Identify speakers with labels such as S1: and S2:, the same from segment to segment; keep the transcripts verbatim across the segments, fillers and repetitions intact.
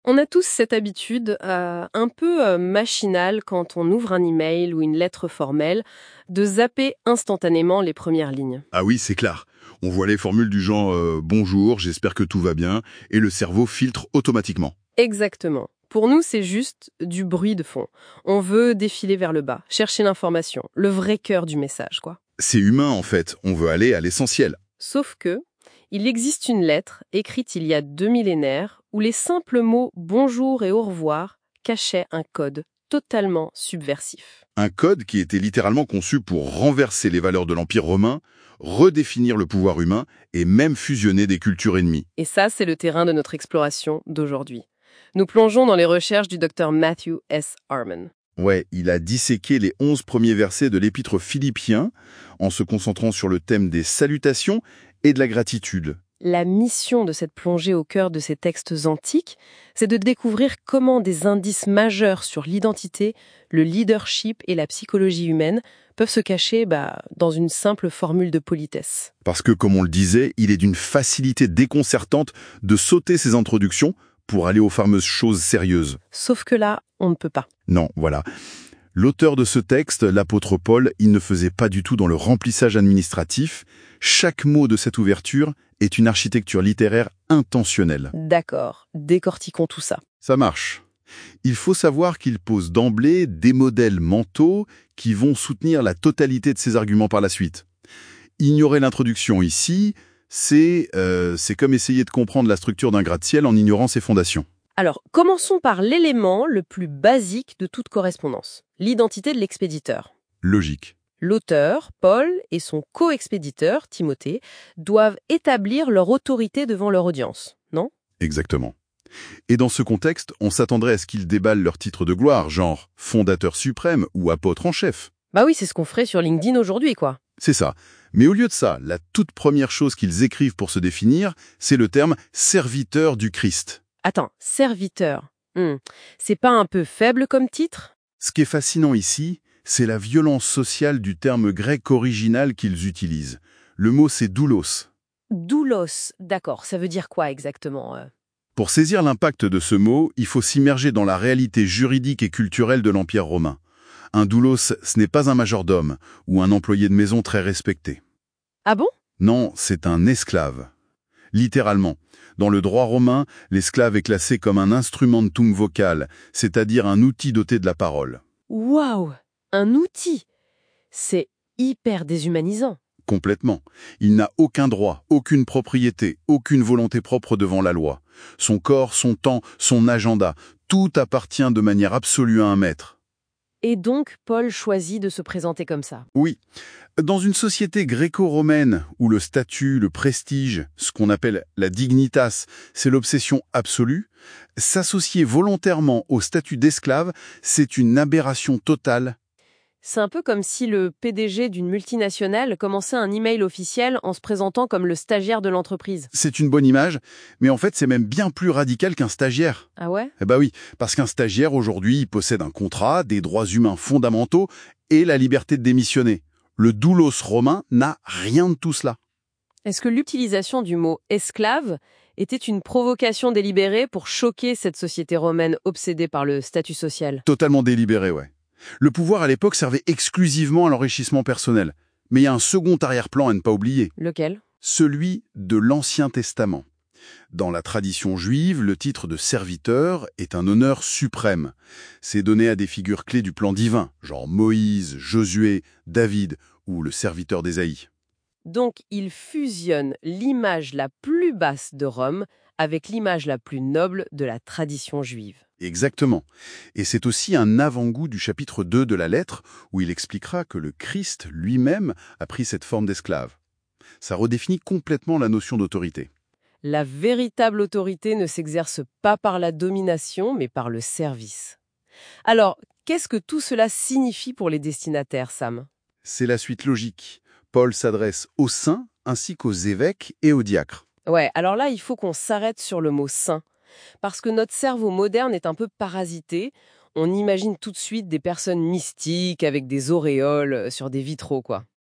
S1: On a tous cette habitude, euh, un peu euh, machinale quand on ouvre un email ou une lettre formelle, de zapper instantanément les premières lignes.
S2: Ah oui, c'est clair. On voit les formules du genre euh, bonjour, j'espère que tout va bien, et le cerveau filtre automatiquement.
S1: Exactement. Pour nous, c'est juste du bruit de fond. On veut défiler vers le bas, chercher l'information, le vrai cœur du message, quoi.
S2: C'est humain en fait, on veut aller à l'essentiel.
S1: Sauf que, il existe une lettre écrite il y a deux millénaires où les simples mots bonjour et au revoir cachaient un code totalement subversif.
S2: Un code qui était littéralement conçu pour renverser les valeurs de l'Empire romain, redéfinir le pouvoir humain et même fusionner des cultures ennemies.
S1: Et ça, c'est le terrain de notre exploration d'aujourd'hui. Nous plongeons dans les recherches du docteur Matthew S. Harmon.
S2: Ouais, il a disséqué les onze premiers versets de l'épître Philippiens en se concentrant sur le thème des salutations et de la gratitude.
S1: La mission de cette plongée au cœur de ces textes antiques, c'est de découvrir comment des indices majeurs sur l'identité, le leadership et la psychologie humaine peuvent se cacher bah, dans une simple formule de politesse.
S2: Parce que, comme on le disait, il est d'une facilité déconcertante de sauter ces introductions pour aller aux fameuses choses sérieuses.
S1: Sauf que là, on ne peut pas.
S2: Non, voilà. L'auteur de ce texte, l'apôtre Paul, il ne faisait pas du tout dans le remplissage administratif. Chaque mot de cette ouverture est une architecture littéraire intentionnelle.
S1: D'accord, décortiquons tout ça.
S2: Ça marche. Il faut savoir qu'il pose d'emblée des modèles mentaux qui vont soutenir la totalité de ses arguments par la suite. Ignorer l'introduction ici, c'est euh, c'est comme essayer de comprendre la structure d'un gratte-ciel en ignorant ses fondations.
S1: Alors, commençons par l'élément le plus basique de toute correspondance, l'identité de l'expéditeur.
S2: Logique.
S1: L'auteur, Paul, et son co-expéditeur, Timothée, doivent établir leur autorité devant leur audience, non?
S2: Exactement. Et dans ce contexte, on s'attendrait à ce qu'ils déballent leur titre de gloire, genre fondateur suprême ou apôtre en chef.
S1: Bah oui, c'est ce qu'on ferait sur LinkedIn aujourd'hui, quoi.
S2: C'est ça. Mais au lieu de ça, la toute première chose qu'ils écrivent pour se définir, c'est le terme serviteur du Christ.
S1: Attends, serviteur. Hmm. C'est pas un peu faible comme titre?
S2: Ce qui est fascinant ici, c'est la violence sociale du terme grec original qu'ils utilisent. Le mot, c'est doulos.
S1: Doulos, d'accord, ça veut dire quoi exactement euh
S2: Pour saisir l'impact de ce mot, il faut s'immerger dans la réalité juridique et culturelle de l'Empire romain. Un doulos, ce n'est pas un majordome ou un employé de maison très respecté.
S1: Ah bon?
S2: Non, c'est un esclave. Littéralement. Dans le droit romain, l'esclave est classé comme un instrumentum vocal, c'est-à-dire un outil doté de la parole.
S1: Waouh! Un outil! C'est hyper déshumanisant.
S2: Complètement. Il n'a aucun droit, aucune propriété, aucune volonté propre devant la loi. Son corps, son temps, son agenda, tout appartient de manière absolue à un maître.
S1: Et donc, Paul choisit de se présenter comme ça.
S2: Oui. Dans une société gréco-romaine où le statut, le prestige, ce qu'on appelle la dignitas, c'est l'obsession absolue, s'associer volontairement au statut d'esclave, c'est une aberration totale.
S1: C'est un peu comme si le P D G d'une multinationale commençait un email officiel en se présentant comme le stagiaire de l'entreprise.
S2: C'est une bonne image, mais en fait c'est même bien plus radical qu'un stagiaire.
S1: Ah ouais?
S2: Eh ben oui, parce qu'un stagiaire aujourd'hui il possède un contrat, des droits humains fondamentaux et la liberté de démissionner. Le doulos romain n'a rien de tout cela.
S1: Est-ce que l'utilisation du mot esclave était une provocation délibérée pour choquer cette société romaine obsédée par le statut social?
S2: Totalement délibéré, ouais. Le pouvoir à l'époque servait exclusivement à l'enrichissement personnel. Mais il y a un second arrière-plan à ne pas oublier.
S1: Lequel?
S2: Celui de l'Ancien Testament. Dans la tradition juive, le titre de serviteur est un honneur suprême. C'est donné à des figures clés du plan divin, genre Moïse, Josué, David ou le serviteur d'Ésaïe.
S1: Donc, il fusionne l'image la plus basse de Rome avec l'image la plus noble de la tradition juive.
S2: Exactement. Et c'est aussi un avant-goût du chapitre deux de la lettre, où il expliquera que le Christ lui-même a pris cette forme d'esclave. Ça redéfinit complètement la notion d'autorité.
S1: La véritable autorité ne s'exerce pas par la domination, mais par le service. Alors, qu'est-ce que tout cela signifie pour les destinataires, Sam?
S2: C'est la suite logique. Paul s'adresse aux saints ainsi qu'aux évêques et aux diacres.
S1: Ouais, alors là, il faut qu'on s'arrête sur le mot saint. Parce que notre cerveau moderne est un peu parasité. On imagine tout de suite des personnes mystiques avec des auréoles sur des vitraux, quoi.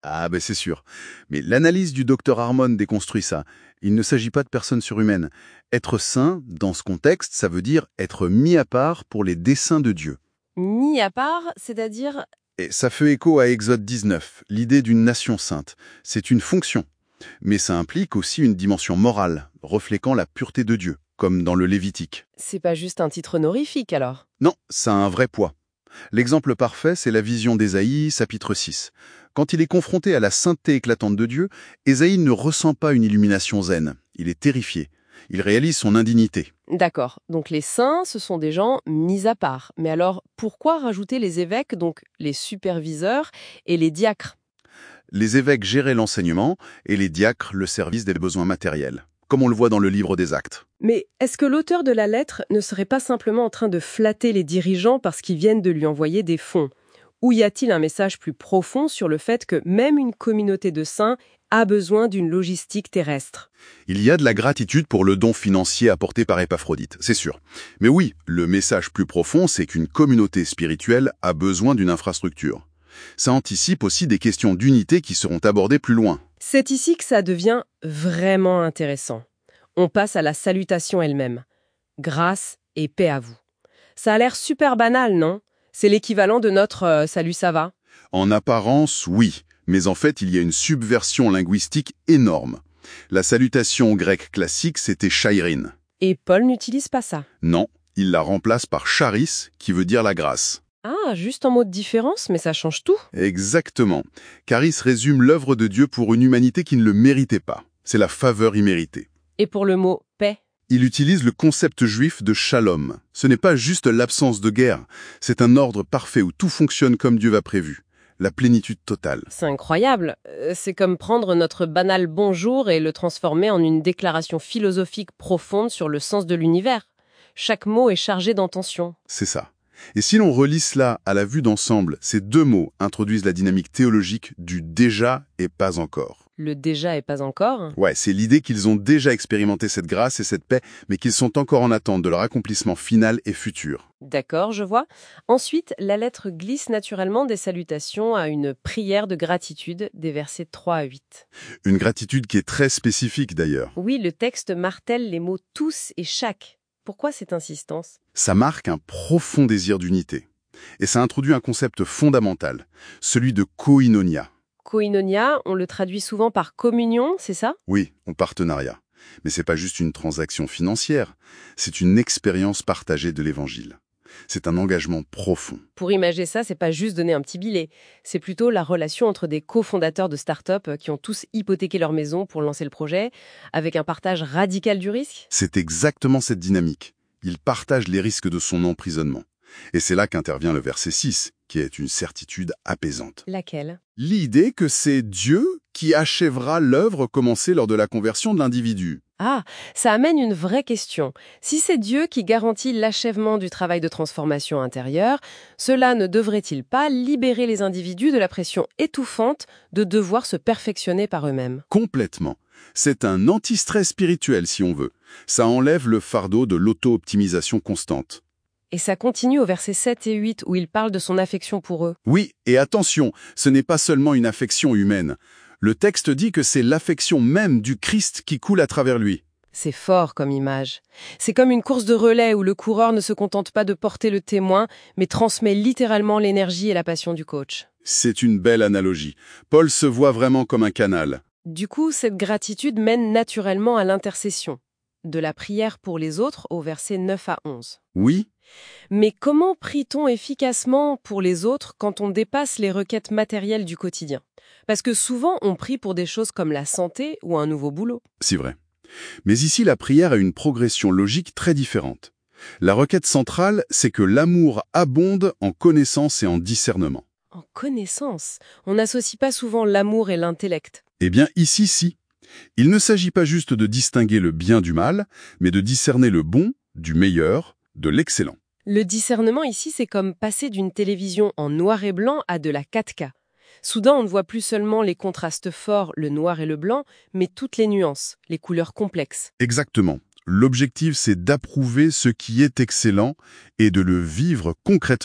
S2: Ah ben c'est sûr. Mais l'analyse du docteur Harmon déconstruit ça. Il ne s'agit pas de personnes surhumaines. Être saint, dans ce contexte, ça veut dire être mis à part pour les desseins de Dieu.
S1: Mis à part, c'est-à-dire...
S2: Et ça fait écho à Exode dix-neuf, l'idée d'une nation sainte. C'est une fonction. Mais ça implique aussi une dimension morale, reflétant la pureté de Dieu, comme dans le Lévitique.
S1: C'est pas juste un titre honorifique alors.
S2: Non, ça a un vrai poids. L'exemple parfait, c'est la vision d'Ésaïe, chapitre six. Quand il est confronté à la sainteté éclatante de Dieu, Ésaïe ne ressent pas une illumination zen. Il est terrifié. Il réalise son indignité.
S1: D'accord, donc les saints, ce sont des gens mis à part. Mais alors, pourquoi rajouter les évêques, donc les superviseurs, et les diacres?
S2: Les évêques géraient l'enseignement et les diacres le service des besoins matériels, comme on le voit dans le livre des Actes.
S1: Mais est-ce que l'auteur de la lettre ne serait pas simplement en train de flatter les dirigeants parce qu'ils viennent de lui envoyer des fonds? Ou y a-t-il un message plus profond sur le fait que même une communauté de saints a besoin d'une logistique terrestre?
S2: Il y a de la gratitude pour le don financier apporté par Épaphrodite, c'est sûr. Mais oui, le message plus profond, c'est qu'une communauté spirituelle a besoin d'une infrastructure. Ça anticipe aussi des questions d'unité qui seront abordées plus loin.
S1: C'est ici que ça devient vraiment intéressant. On passe à la salutation elle-même. Grâce et paix à vous. Ça a l'air super banal, non? C'est l'équivalent de notre euh, salut ça va?
S2: En apparence, oui, mais en fait, il y a une subversion linguistique énorme. La salutation grecque classique, c'était chairin.
S1: Et Paul n'utilise pas ça.
S2: Non, il la remplace par charis, qui veut dire la grâce.
S1: Ah, juste en mot de différence, mais ça change tout.
S2: Exactement. Charis résume l'œuvre de Dieu pour une humanité qui ne le méritait pas. C'est la faveur imméritée.
S1: Et pour le mot paix?
S2: Il utilise le concept juif de shalom. Ce n'est pas juste l'absence de guerre, c'est un ordre parfait où tout fonctionne comme Dieu l'a prévu. La plénitude totale.
S1: C'est incroyable. Euh, C'est comme prendre notre banal bonjour et le transformer en une déclaration philosophique profonde sur le sens de l'univers. Chaque mot est chargé d'intention.
S2: C'est ça. Et si l'on relie cela à la vue d'ensemble, ces deux mots introduisent la dynamique théologique du déjà et pas encore.
S1: Le déjà et pas encore.
S2: Ouais, c'est l'idée qu'ils ont déjà expérimenté cette grâce et cette paix, mais qu'ils sont encore en attente de leur accomplissement final et futur.
S1: D'accord, je vois. Ensuite, la lettre glisse naturellement des salutations à une prière de gratitude des versets trois à huit.
S2: Une gratitude qui est très spécifique d'ailleurs.
S1: Oui, le texte martèle les mots tous et chaque. Pourquoi cette insistance?
S2: Ça marque un profond désir d'unité. Et ça introduit un concept fondamental, celui de koinonia.
S1: Koinonia, on le traduit souvent par communion, c'est ça?
S2: Oui, en partenariat. Mais c'est pas juste une transaction financière, c'est une expérience partagée de l'Évangile. C'est un engagement profond.
S1: Pour imager ça, c'est pas juste donner un petit billet. C'est plutôt la relation entre des cofondateurs de start-up qui ont tous hypothéqué leur maison pour lancer le projet, avec un partage radical du risque.
S2: C'est exactement cette dynamique. Il partage les risques de son emprisonnement. Et c'est là qu'intervient le verset six, qui est une certitude apaisante.
S1: Laquelle?
S2: L'idée que c'est Dieu qui achèvera l'œuvre commencée lors de la conversion de l'individu.
S1: Ah, ça amène une vraie question. Si c'est Dieu qui garantit l'achèvement du travail de transformation intérieure, cela ne devrait-il pas libérer les individus de la pression étouffante de devoir se perfectionner par eux-mêmes?
S2: Complètement. C'est un anti-stress spirituel, si on veut. Ça enlève le fardeau de l'auto-optimisation constante.
S1: Et ça continue au verset sept et huit où il parle de son affection pour eux.
S2: Oui, et attention, ce n'est pas seulement une affection humaine. Le texte dit que c'est l'affection même du Christ qui coule à travers lui.
S1: C'est fort comme image. C'est comme une course de relais où le coureur ne se contente pas de porter le témoin, mais transmet littéralement l'énergie et la passion du coach.
S2: C'est une belle analogie. Paul se voit vraiment comme un canal.
S1: Du coup, cette gratitude mène naturellement à l'intercession. De la prière pour les autres au verset neuf à onze.
S2: Oui,
S1: Mais comment prie-t-on efficacement pour les autres quand on dépasse les requêtes matérielles du quotidien? Parce que souvent, on prie pour des choses comme la santé ou un nouveau boulot.
S2: c'est vrai. Mais ici, la prière a une progression logique très différente. La requête centrale, c'est que l'amour abonde en connaissance et en discernement.
S1: En connaissance, on n'associe pas souvent l'amour et l'intellect.
S2: Eh bien, ici, si. Il ne s'agit pas juste de distinguer le bien du mal, mais de discerner le bon, du meilleur, de l'excellent.
S1: Le discernement ici, c'est comme passer d'une télévision en noir et blanc à de la quatre K. Soudain, on ne voit plus seulement les contrastes forts, le noir et le blanc, mais toutes les nuances, les couleurs complexes.
S2: Exactement. L'objectif, c'est d'approuver ce qui est excellent et de le vivre concrètement.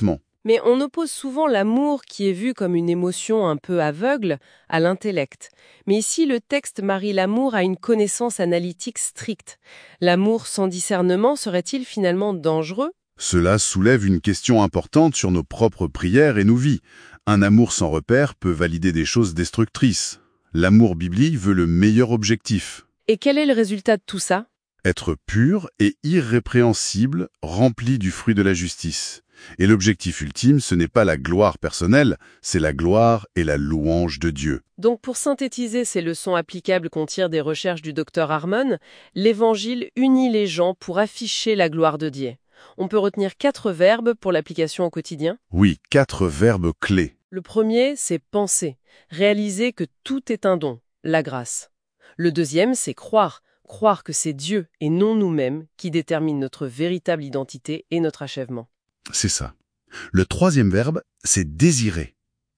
S1: Mais on oppose souvent l'amour, qui est vu comme une émotion un peu aveugle, à l'intellect. Mais ici, le texte marie l'amour à une connaissance analytique stricte. L'amour sans discernement serait-il finalement dangereux?
S2: Cela soulève une question importante sur nos propres prières et nos vies. Un amour sans repère peut valider des choses destructrices. L'amour biblique veut le meilleur objectif.
S1: Et quel est le résultat de tout ça?
S2: Être pur et irrépréhensible, rempli du fruit de la justice. Et l'objectif ultime, ce n'est pas la gloire personnelle, c'est la gloire et la louange de Dieu.
S1: Donc pour synthétiser ces leçons applicables qu'on tire des recherches du docteur Harmon, l'Évangile unit les gens pour afficher la gloire de Dieu. On peut retenir quatre verbes pour l'application au quotidien.
S2: Oui, quatre verbes clés.
S1: Le premier, c'est penser, réaliser que tout est un don, la grâce. Le deuxième, c'est croire, croire que c'est Dieu et non nous-mêmes qui détermine notre véritable identité et notre achèvement.
S2: C'est ça. Le troisième verbe, c'est désirer.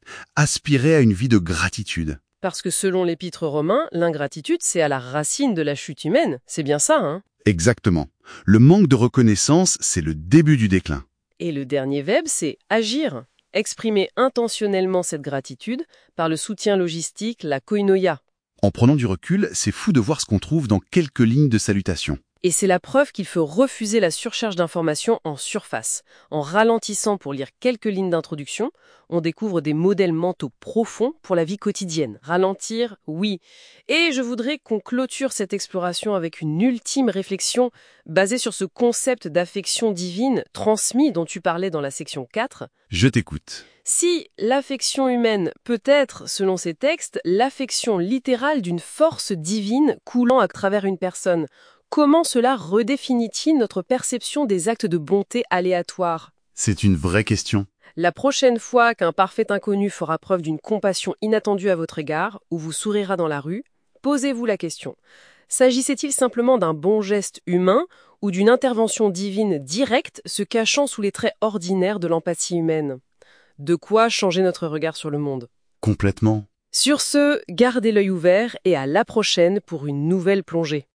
S2: Aspirer à une vie de gratitude.
S1: Parce que selon l'Épître aux Romains, l'ingratitude, c'est à la racine de la chute humaine. C'est bien ça, hein?
S2: Exactement. Le manque de reconnaissance, c'est le début du déclin.
S1: Et le dernier verbe, c'est agir. Exprimer intentionnellement cette gratitude par le soutien logistique, la koinonia.
S2: En prenant du recul, c'est fou de voir ce qu'on trouve dans quelques lignes de salutation.
S1: Et c'est la preuve qu'il faut refuser la surcharge d'informations en surface. En ralentissant pour lire quelques lignes d'introduction, on découvre des modèles mentaux profonds pour la vie quotidienne. Ralentir, oui. Et je voudrais qu'on clôture cette exploration avec une ultime réflexion basée sur ce concept d'affection divine transmis dont tu parlais dans la section quatre.
S2: Je t'écoute.
S1: Si l'affection humaine peut être, selon ces textes, l'affection littérale d'une force divine coulant à travers une personne, comment cela redéfinit-il notre perception des actes de bonté aléatoires?
S2: C'est une vraie question.
S1: La prochaine fois qu'un parfait inconnu fera preuve d'une compassion inattendue à votre égard ou vous sourira dans la rue, posez-vous la question. S'agissait-il simplement d'un bon geste humain ou d'une intervention divine directe se cachant sous les traits ordinaires de l'empathie humaine? De quoi changer notre regard sur le monde?
S2: Complètement.
S1: Sur ce, gardez l'œil ouvert et à la prochaine pour une nouvelle plongée.